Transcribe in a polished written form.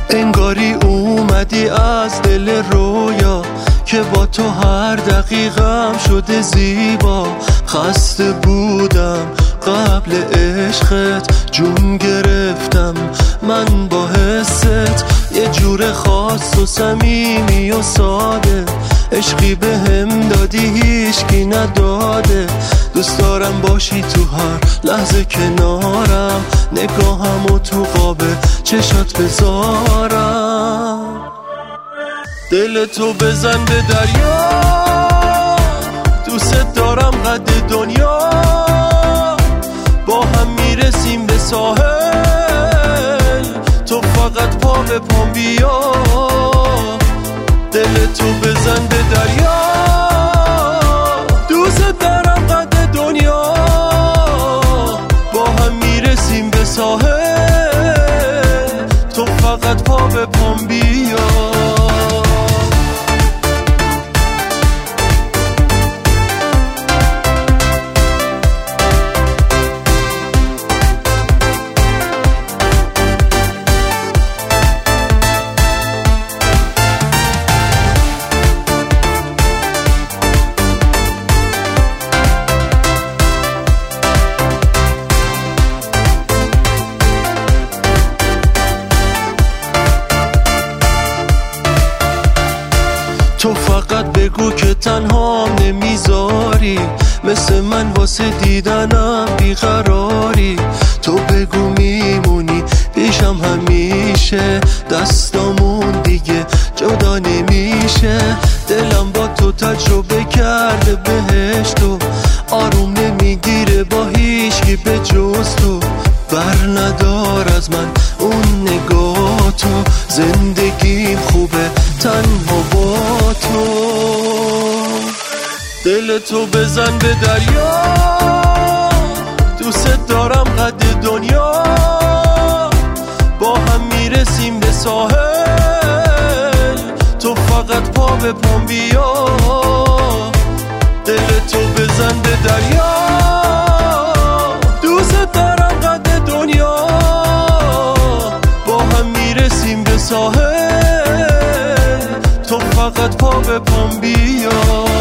انگاری اومدی از دل رویا که با تو هر دقیقم شده زیبا. خسته بودم قبل عشقت، جون گرفتم من با حست. یه جور خاص و صمیمی و ساده، عشقی به هم دادی هیچکی نداده. دوست دارم باشی تو هر لحظه کنارم، نگاهمو تو قاب چشات بذارم. دل تو بزن به دریا، دوست دارم قد دنیا. با هم میرسیم به ساحل، تو فقط پا به پام بیا. دل تو بزن به دریا، دوست دارم قد دنیا. با هم میرسیم به ساحل، تو فقط پا به پام بیا. تو فقط بگو که تنهام نمیذاری، مثل من واسه دیدنم بیقراری. تو بگو میمونی پیشم همیشه، دستامون دیگه جدا نمیشه. دلم با تو تجربه کرده بهشتو، آروم نمیگیره با هیچکی به جز تو. بر ندار از من اون نگاه تو، زندگیم خوبه تنها با تو. دل تو بزن به دریا، دوست دارم قد دنیا. با هم میرسیم به ساحل، تو فقط پا به پام بیا. دل تو بزن به دریا، دوست دارم قد دنیا. با هم میرسیم به ساحل، تو فقط پا به پام بیا.